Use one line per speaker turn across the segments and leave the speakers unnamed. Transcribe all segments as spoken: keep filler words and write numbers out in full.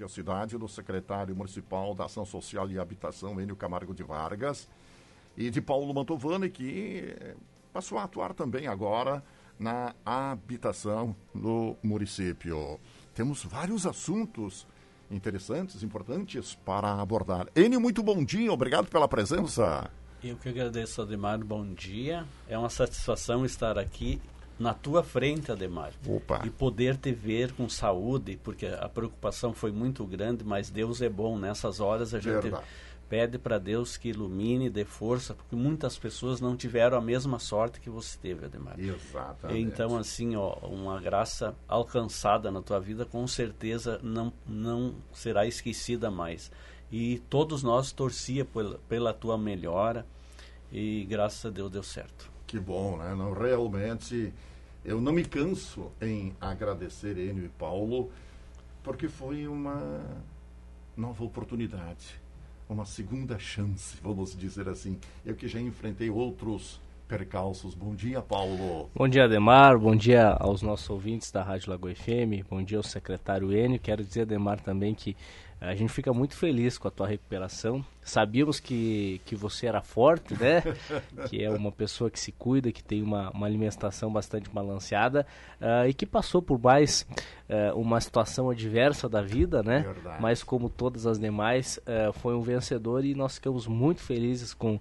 aqui a cidade, do secretário municipal da Ação Social e Habitação, Enio Camargo de Vargas, e de Paulo Mantovani, que passou a atuar também agora na habitação no município. Temos vários assuntos interessantes, importantes para abordar. Enio, muito bom dia, obrigado pela presença.
Eu que agradeço, Ademar, bom dia. É uma satisfação estar aqui na tua frente, Ademar.
Opa.
E poder te ver com saúde, porque a preocupação foi muito grande, mas Deus é bom. Nessas horas a gente Verdade. pede para Deus que ilumine, dê força, porque muitas pessoas não tiveram a mesma sorte que você teve, Ademar.
Exatamente.
Então, assim, ó, uma graça alcançada na tua vida, com certeza não, não será esquecida mais. E todos nós torcia pela, pela tua melhora e graças a Deus deu certo.
Que bom, né? Não, realmente, eu não me canso em agradecer Enio e Paulo, porque foi uma nova oportunidade, uma segunda chance, vamos dizer assim. Eu que já enfrentei outros percalços. Bom dia, Paulo.
Bom dia, Ademar. Bom dia aos nossos ouvintes da Rádio Lagoa F M. Bom dia ao secretário Enio. Quero dizer, Ademar, também que a gente fica muito feliz com a tua recuperação. Sabíamos que, que você era forte, né? Que é uma pessoa que se cuida, que tem uma, uma alimentação bastante balanceada uh, e que passou por mais uh, uma situação adversa da vida, né?
Verdade.
Mas como todas as demais, uh, foi um vencedor e nós ficamos muito felizes com uh,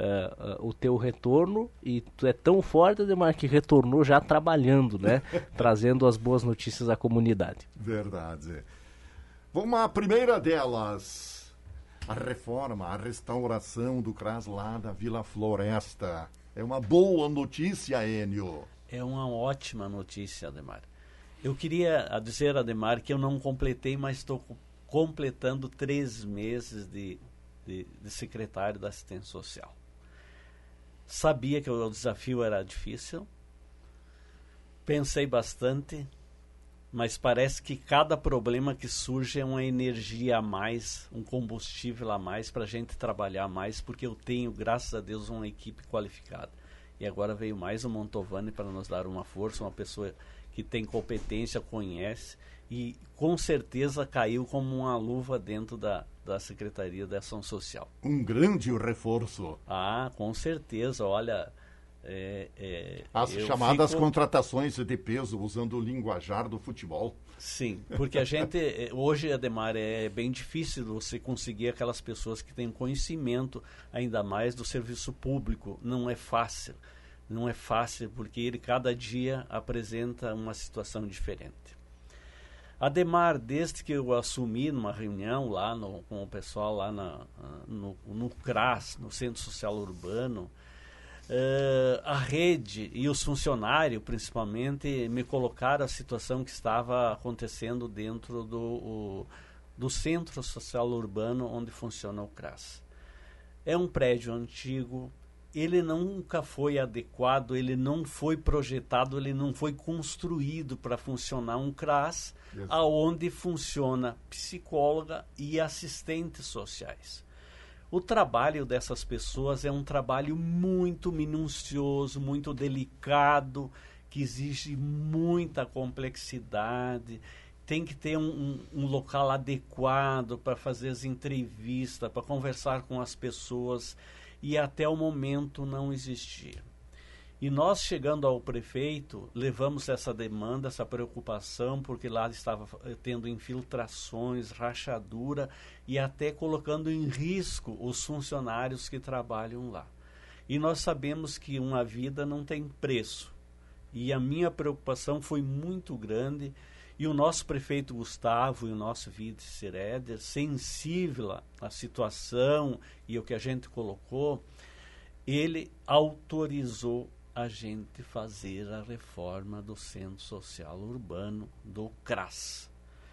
uh, o teu retorno. E tu é tão forte, Ademar, que retornou já trabalhando, né? Trazendo as boas notícias à comunidade.
Verdade. Vamos à primeira delas, a reforma, a restauração do CRAS lá da Vila Floresta. É uma boa notícia, Enio.
É uma ótima notícia, Ademar. Eu queria dizer, Ademar, que eu não completei, mas estou completando três meses de, de, de secretário da assistência social. Sabia que o desafio era difícil, pensei bastante, mas parece que cada problema que surge é uma energia a mais, um combustível a mais para a gente trabalhar mais, porque eu tenho, graças a Deus, uma equipe qualificada. E agora veio mais o Mantovani para nos dar uma força, uma pessoa que tem competência, conhece, e com certeza caiu como uma luva dentro da, da Secretaria da Ação Social.
Um grande reforço.
Ah, com certeza, olha... É, é,
As chamadas
fico...
contratações de peso, usando o linguajar do futebol.
Sim, porque a gente, hoje, Ademar, é bem difícil você conseguir aquelas pessoas que têm conhecimento, ainda mais do serviço público. Não é fácil, não é fácil, porque ele cada dia apresenta uma situação diferente. Ademar, desde que eu assumi numa reunião lá no, com o pessoal lá na, no, no CRAS, no Centro Social Urbano, Uh, a rede e os funcionários, principalmente, me colocaram a situação que estava acontecendo dentro do, o, do Centro Social Urbano onde funciona o CRAS. É um prédio antigo, ele nunca foi adequado, ele não foi projetado, ele não foi construído para funcionar um CRAS, yes. Aonde funciona psicóloga e assistentes sociais. O trabalho dessas pessoas é um trabalho muito minucioso, muito delicado, que exige muita complexidade. Tem que ter um, um, um local adequado para fazer as entrevistas, para conversar com as pessoas, e até o momento não existia. E nós, chegando ao prefeito, levamos essa demanda, essa preocupação, porque lá estava tendo infiltrações, rachadura e até colocando em risco os funcionários que trabalham lá. E nós sabemos que uma vida não tem preço. E a minha preocupação foi muito grande. E o nosso prefeito Gustavo e o nosso vice Éder, sensível à situação e o que a gente colocou, ele autorizou a gente fazer a reforma do Centro Social Urbano do CRAS.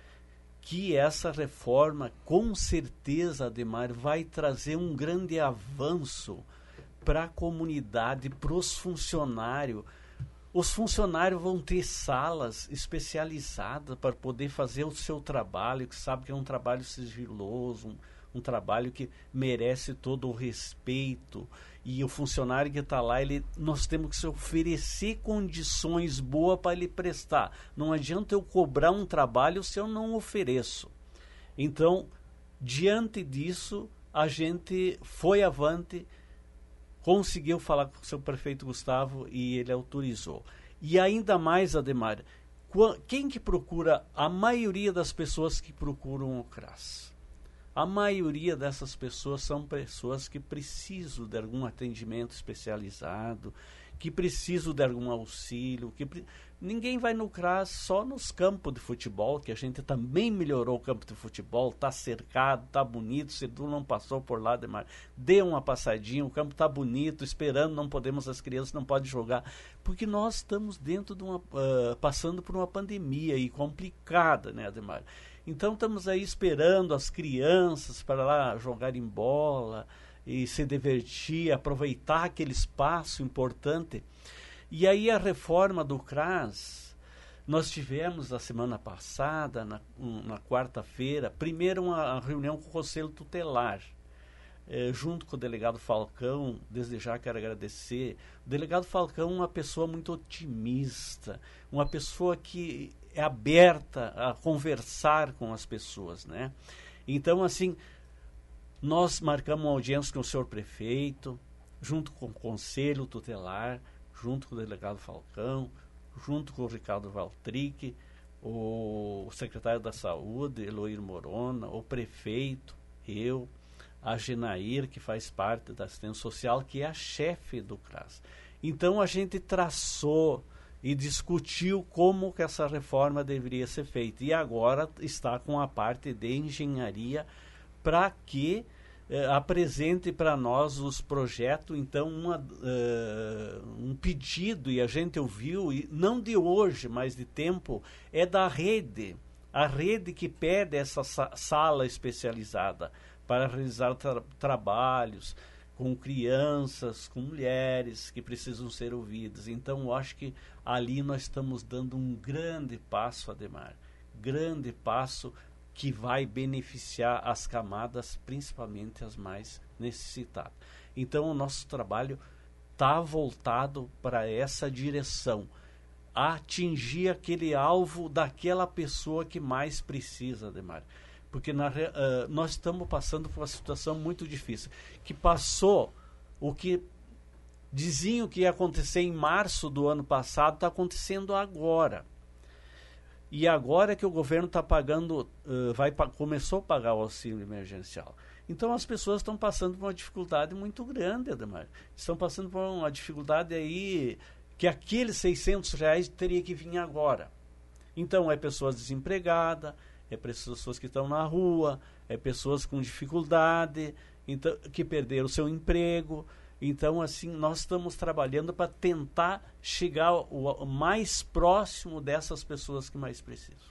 Que essa reforma, com certeza, Ademar, vai trazer um grande avanço para a comunidade, para os funcionários. Os funcionários vão ter salas especializadas para poder fazer o seu trabalho, que sabe que é um trabalho sigiloso, um, um trabalho que merece todo o respeito. E o funcionário que está lá, ele, nós temos que se oferecer condições boas para ele prestar. Não adianta eu cobrar um trabalho se eu não ofereço. Então, diante disso, a gente foi avante, conseguiu falar com o seu prefeito Gustavo e ele autorizou. E ainda mais, Ademar, quem que procura? A maioria das pessoas que procuram o CRAS. A maioria dessas pessoas são pessoas que precisam de algum atendimento especializado, que precisam de algum auxílio. Que pre... Ninguém vai no CRAS só nos campos de futebol, que a gente também melhorou o campo de futebol, está cercado, está bonito. Se tu não passou por lá, Ademar, dê uma passadinha, o campo está bonito, esperando, não podemos, as crianças não podem jogar, porque nós estamos dentro de uma, uh, passando por uma pandemia e complicada, né, Ademar? Então estamos aí esperando as crianças para lá jogarem bola e se divertir, aproveitar aquele espaço importante. E aí a reforma do CRAS, nós tivemos a semana passada, na, um, na quarta-feira, primeiro uma reunião com o Conselho Tutelar, eh, junto com o delegado Falcão. Desde já quero agradecer. O delegado Falcão é uma pessoa muito otimista, uma pessoa que é aberta a conversar com as pessoas, né? Então, assim, nós marcamos uma audiência com o senhor prefeito, junto com o Conselho Tutelar, junto com o delegado Falcão, junto com o Ricardo Valtric, o secretário da Saúde, Eloir Morona, o prefeito, eu, a Genair, que faz parte da assistência social, que é a chefe do CRAS. Então, a gente traçou e discutiu como que essa reforma deveria ser feita. E agora está com a parte de engenharia para que eh, apresente para nós os projetos. Então, uma, uh, um pedido, e a gente ouviu, e não de hoje, mas de tempo, é da rede. A rede que pede essa sa- sala especializada para realizar tra- trabalhos com crianças, com mulheres que precisam ser ouvidas. Então, eu acho que ali nós estamos dando um grande passo, Ademar, grande passo que vai beneficiar as camadas, principalmente as mais necessitadas. Então, o nosso trabalho está voltado para essa direção, a atingir aquele alvo daquela pessoa que mais precisa, Ademar. Porque na, uh, nós estamos passando por uma situação muito difícil, que passou o que diziam que ia acontecer em março do ano passado, está acontecendo agora. E agora é que o governo está pagando, uh, vai, começou a pagar o auxílio emergencial. Então as pessoas estão passando por uma dificuldade muito grande, Ademar. Estão passando por uma dificuldade aí que aqueles seiscentos reais teria que vir agora. Então é pessoas desempregadas, é pessoas que estão na rua, é pessoas com dificuldade, então, que perderam o seu emprego. Então, assim, nós estamos trabalhando para tentar chegar o mais próximo dessas pessoas que mais precisam.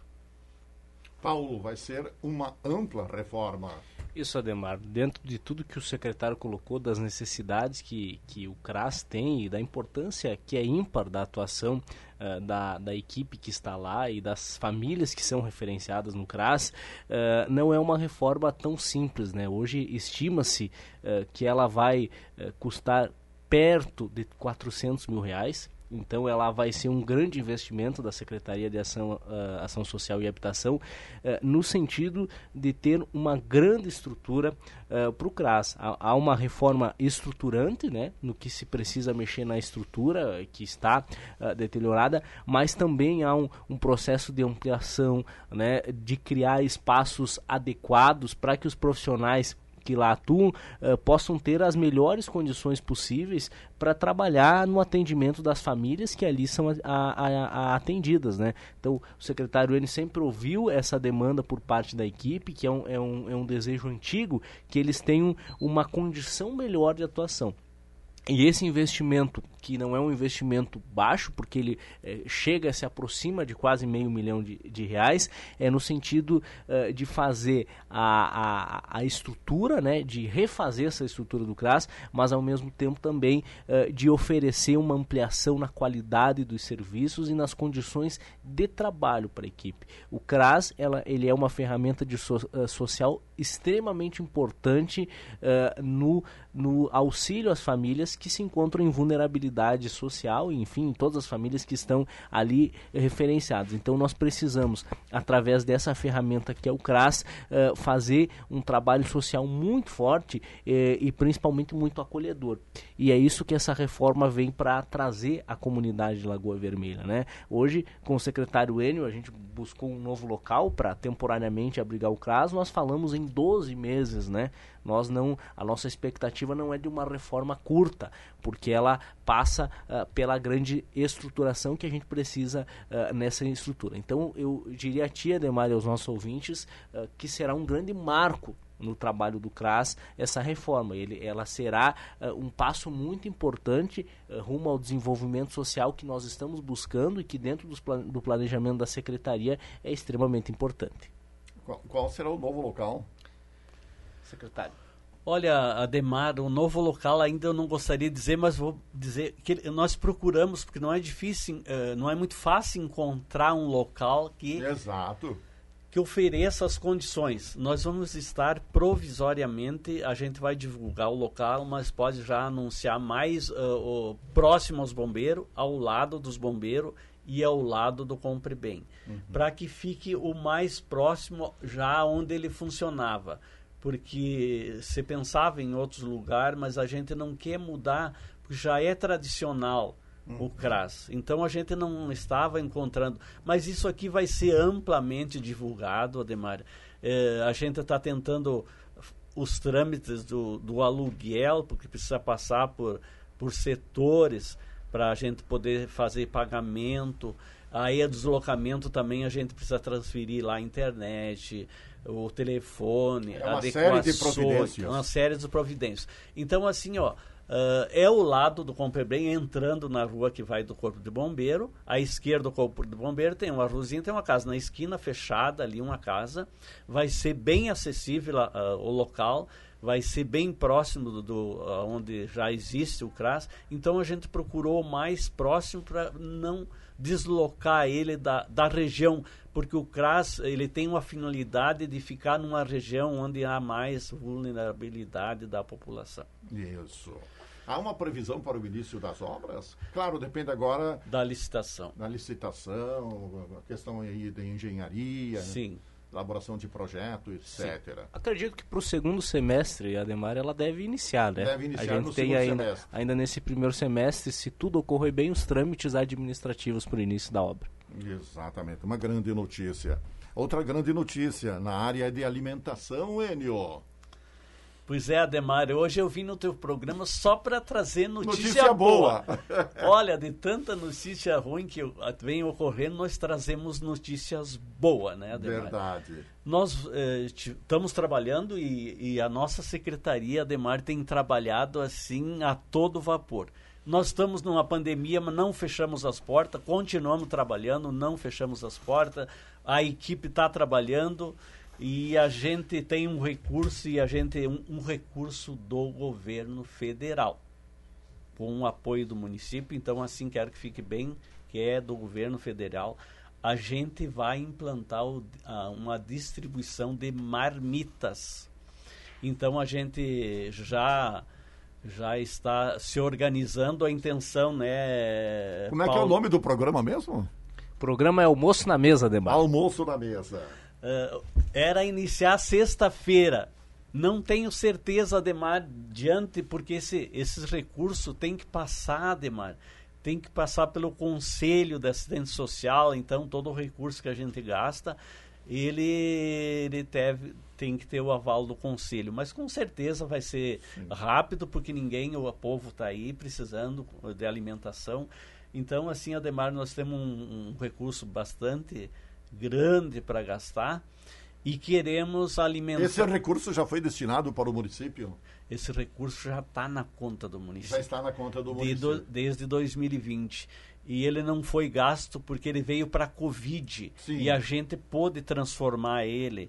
Paulo, vai ser uma ampla reforma.
Isso, Ademar, dentro de tudo que o secretário colocou, das necessidades que, que o CRAS tem e da importância que é ímpar da atuação uh, da, da equipe que está lá e das famílias que são referenciadas no CRAS, uh, não é uma reforma tão simples, né? Hoje estima-se uh, que ela vai uh, custar perto de quatrocentos mil reais. Então ela vai ser um grande investimento da Secretaria de Ação, uh, Ação Social e Habitação, uh, no sentido de ter uma grande estrutura uh, para o CRAS. Há, há uma reforma estruturante, né, no que se precisa mexer na estrutura que está uh, deteriorada, mas também há um, um processo de ampliação, né, de criar espaços adequados para que os profissionais que lá atuam uh, possam ter as melhores condições possíveis para trabalhar no atendimento das famílias que ali são a, a, a atendidas, né? Então, o secretário ele sempre ouviu essa demanda por parte da equipe, que é um, é um, é um desejo antigo, que eles tenham uma condição melhor de atuação. E esse investimento, que não é um investimento baixo, porque ele eh, chega, se aproxima de quase meio milhão de, de reais, é no sentido uh, de fazer a, a, a estrutura, né, de refazer essa estrutura do CRAS, mas ao mesmo tempo também uh, de oferecer uma ampliação na qualidade dos serviços e nas condições de trabalho para a equipe. O CRAS ela, ele é uma ferramenta de so, uh, social extremamente importante uh, no, no auxílio às famílias que se encontram em vulnerabilidade realidade social, enfim, todas as famílias que estão ali referenciadas. Então nós precisamos, através dessa ferramenta que é o CRAS, uh, fazer um trabalho social muito forte eh, e principalmente muito acolhedor. E é isso que essa reforma vem para trazer à comunidade de Lagoa Vermelha, né? Hoje, com o secretário Enio, a gente buscou um novo local para temporariamente abrigar o CRAS. Nós falamos em doze meses, né? Nós não, a nossa expectativa não é de uma reforma curta, porque ela passa uh, pela grande estruturação que a gente precisa uh, nessa estrutura. Então, eu diria a ti, Ademar, e aos nossos ouvintes, uh, que será um grande marco no trabalho do CRAS essa reforma. Ele, ela será uh, um passo muito importante uh, rumo ao desenvolvimento social que nós estamos buscando e que dentro dos plan- do planejamento da Secretaria é extremamente importante.
Qual, qual será o novo local?
Secretário.
Olha, Ademar, o novo local ainda eu não gostaria de dizer, mas vou dizer que nós procuramos, porque não é difícil, uh, não é muito fácil encontrar um local que,
Exato.
que ofereça as condições. Nós vamos estar provisoriamente, a gente vai divulgar o local, mas pode já anunciar mais uh, o, próximo aos bombeiros, ao lado dos bombeiros e ao lado do Compre Bem, uhum. para que fique o mais próximo já onde ele funcionava. Porque se pensava em outros lugares, mas a gente não quer mudar, porque já é tradicional uhum. o CRAS. Então a gente não estava encontrando. Mas isso aqui vai ser amplamente divulgado, Ademar. É, a gente está tentando os trâmites do, do aluguel, porque precisa passar por, por setores para a gente poder fazer pagamento. Aí o deslocamento também a gente precisa transferir lá a internet, o telefone,
é uma
adequações,
série de providências.
Uma série de providências. Então, assim, ó, uh, é o lado do Compre Bem, entrando na rua que vai do Corpo de Bombeiro. À esquerda do Corpo de Bombeiro tem uma ruazinha, tem uma casa na esquina, fechada ali, uma casa. Vai ser bem acessível uh, o local, vai ser bem próximo do, do uh, onde já existe o CRAS. Então, a gente procurou o mais próximo para não deslocar ele da, da região, porque o CRAS ele tem uma finalidade de ficar numa região onde há mais vulnerabilidade da população.
Isso. Há uma previsão para o início das obras? Claro, depende agora
da licitação.
Da licitação, a questão aí de engenharia,
sim.
Né? Elaboração de projeto, etcétera.
Sim. Acredito que para o segundo semestre, Ademar, ela deve iniciar, né?
Deve iniciar
a gente
no
tem
segundo
ainda,
semestre.
ainda nesse primeiro semestre, se tudo ocorrer bem, os trâmites administrativos para o início da obra.
Exatamente, uma grande notícia. Outra grande notícia na área de alimentação, Enio.
Pois é, Ademar, hoje eu vim no teu programa só para trazer notícia,
notícia boa.
boa. Olha, de tanta notícia ruim que vem ocorrendo, nós trazemos notícias boas, né, Ademar?
Verdade.
Nós eh, estamos trabalhando e, e a nossa secretaria, Ademar, tem trabalhado assim a todo vapor. Nós estamos numa pandemia, mas não fechamos as portas, continuamos trabalhando, não fechamos as portas, a equipe está trabalhando. E a gente tem um recurso, e a gente um, um recurso do governo federal, com o apoio do município. Então, assim, quero que fique bem, que é do governo federal. A gente vai implantar o, a, uma distribuição de marmitas. Então, a gente já, já está se organizando, a intenção, né?
Como é Paulo? Que é o nome do programa mesmo?
O programa é Almoço na Mesa, Ademar.
Almoço na Mesa.
Uh, era iniciar sexta-feira. Não tenho certeza, Ademar, diante, porque esse, esses recursos têm que passar, Ademar, tem que passar pelo Conselho de Assistência Social. Então, todo o recurso que a gente gasta, ele, ele deve, tem que ter o aval do Conselho. Mas, com certeza, vai ser Sim. rápido, porque ninguém, o povo está aí precisando de alimentação. Então, assim, Ademar, nós temos um, um recurso bastante grande para gastar e queremos alimentar.
Esse recurso já foi destinado para o município?
Esse recurso já está na conta do município.
Já está na conta do
de
município.
Do, desde dois mil e vinte. E ele não foi gasto porque ele veio para a Covid.
Sim.
E a gente pôde transformar ele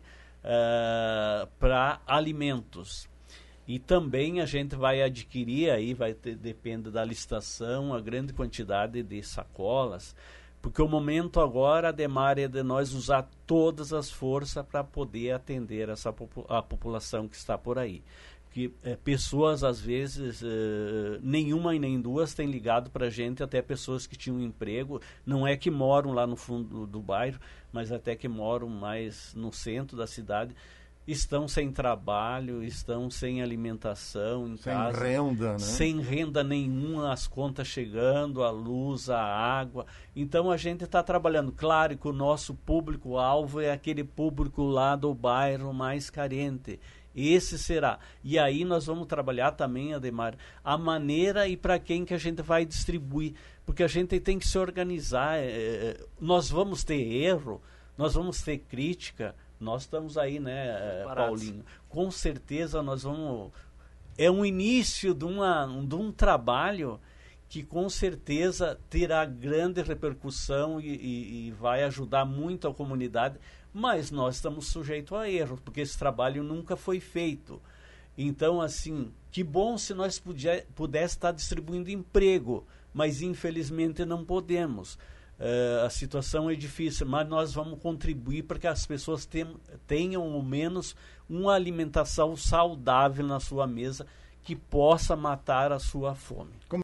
uh, para alimentos. E também a gente vai adquirir, aí vai ter, depende da licitação, a grande quantidade de sacolas. Porque o momento agora, Ademar, é de nós usar todas as forças para poder atender essa popu- a população que está por aí. porque é, pessoas, às vezes, é, nenhuma e nem duas têm ligado para a gente, até pessoas que tinham emprego, não é que moram lá no fundo do, do bairro, mas até que moram mais no centro da cidade, estão sem trabalho, estão sem alimentação em
sem
casa.
Sem renda, né?
Sem renda nenhuma, as contas chegando, a luz, a água. Então a gente está trabalhando. Claro que o nosso público-alvo é aquele público lá do bairro mais carente. Esse será. E aí nós vamos trabalhar também, Ademar, a maneira e para quem que a gente vai distribuir. Porque a gente tem que se organizar. É, nós vamos ter erro, nós vamos ter crítica. Nós estamos aí, né, Parados. Paulinho? Com certeza nós vamos... É um início de, uma, de um trabalho que com certeza terá grande repercussão e, e, e vai ajudar muito a comunidade, mas nós estamos sujeitos a erros, porque esse trabalho nunca foi feito. Então, assim, que bom se nós puder, pudesse estar distribuindo emprego, mas infelizmente não podemos. Uh, a situação é difícil, mas nós vamos contribuir para que as pessoas tem, tenham ao menos uma alimentação saudável na sua mesa que possa matar a sua fome. Como